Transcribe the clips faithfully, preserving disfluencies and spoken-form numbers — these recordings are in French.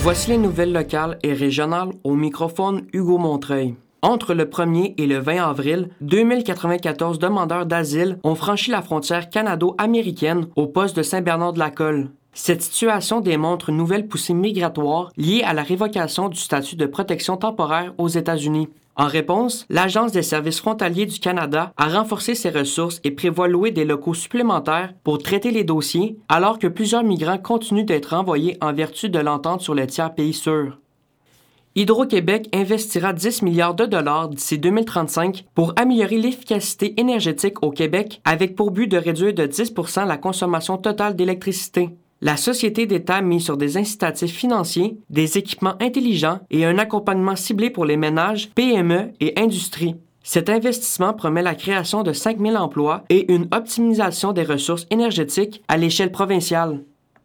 Voici les nouvelles locales et régionales au microphone Hugo Montreuil. Entre le premier et le vingt avril, deux mille quatre-vingt-quatorze demandeurs d'asile ont franchi la frontière canado-américaine au poste de Saint-Bernard-de-la-Colle. Cette situation démontre une nouvelle poussée migratoire liée à la révocation du statut de protection temporaire aux États-Unis. En réponse, l'Agence des services frontaliers du Canada a renforcé ses ressources et prévoit louer des locaux supplémentaires pour traiter les dossiers, alors que plusieurs migrants continuent d'être renvoyés en vertu de l'entente sur le tiers pays sûr. Hydro-Québec investira dix milliards de dollars d'ici deux mille trente-cinq pour améliorer l'efficacité énergétique au Québec avec pour but de réduire de dix pour cent la consommation totale d'électricité. La société d'État mise sur des incitatifs financiers, des équipements intelligents et un accompagnement ciblé pour les ménages, P M E et industries. Cet investissement promet la création de cinq mille emplois et une optimisation des ressources énergétiques à l'échelle provinciale.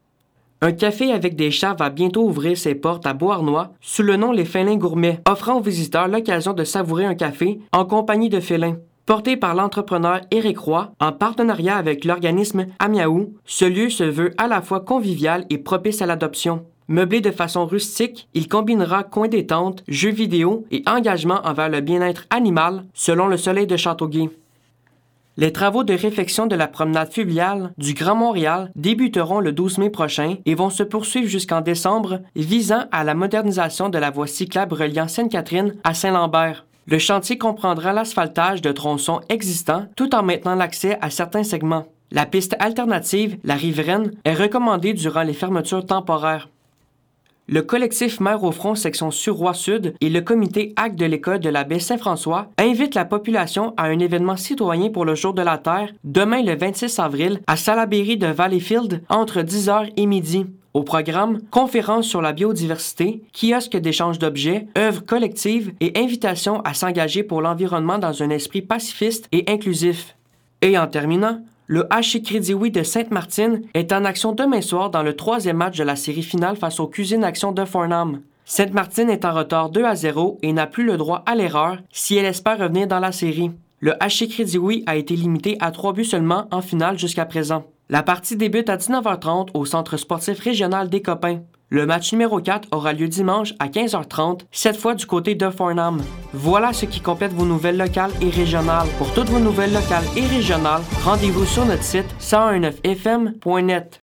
Un café avec des chats va bientôt ouvrir ses portes à Beauharnois sous le nom Les Félins Gourmets, offrant aux visiteurs l'occasion de savourer un café en compagnie de félins. Porté par l'entrepreneur Éric Roy, en partenariat avec l'organisme Amiaou, ce lieu se veut à la fois convivial et propice à l'adoption. Meublé de façon rustique, il combinera coins détente, jeux vidéo et engagement envers le bien-être animal, selon le Soleil de Châteauguay. Les travaux de réfection de la promenade fluviale du Grand Montréal débuteront le douze mai prochain et vont se poursuivre jusqu'en décembre, visant à la modernisation de la voie cyclable reliant Sainte-Catherine à Saint-Lambert. Le chantier comprendra l'asphaltage de tronçons existants tout en maintenant l'accès à certains segments. La piste alternative, la riveraine, est recommandée durant les fermetures temporaires. Le collectif Mères au front section Suroît-Sud et le comité A C de l'école de la baie Saint-François invitent la population à un événement citoyen pour le Jour de la Terre demain le vingt-six avril à Salaberry de Valleyfield entre dix heures et midi. Au programme, conférences sur la biodiversité, kiosques d'échange d'objets, œuvres collectives et invitations à s'engager pour l'environnement dans un esprit pacifiste et inclusif. Et en terminant, le H C Crédit Oui de Sainte-Martine est en action demain soir dans le troisième match de la série finale face aux Cuisines Action de Farnham. Sainte-Martine est en retard deux à zéro et n'a plus le droit à l'erreur si elle espère revenir dans la série. Le H C Crédit Oui a été limité à trois buts seulement en finale jusqu'à présent. La partie débute à dix-neuf heures trente au Centre sportif régional des Copains. Le match numéro quatre aura lieu dimanche à quinze heures trente, cette fois du côté de Farnham. Voilà ce qui complète vos nouvelles locales et régionales. Pour toutes vos nouvelles locales et régionales, rendez-vous sur notre site cent neuf F M point net.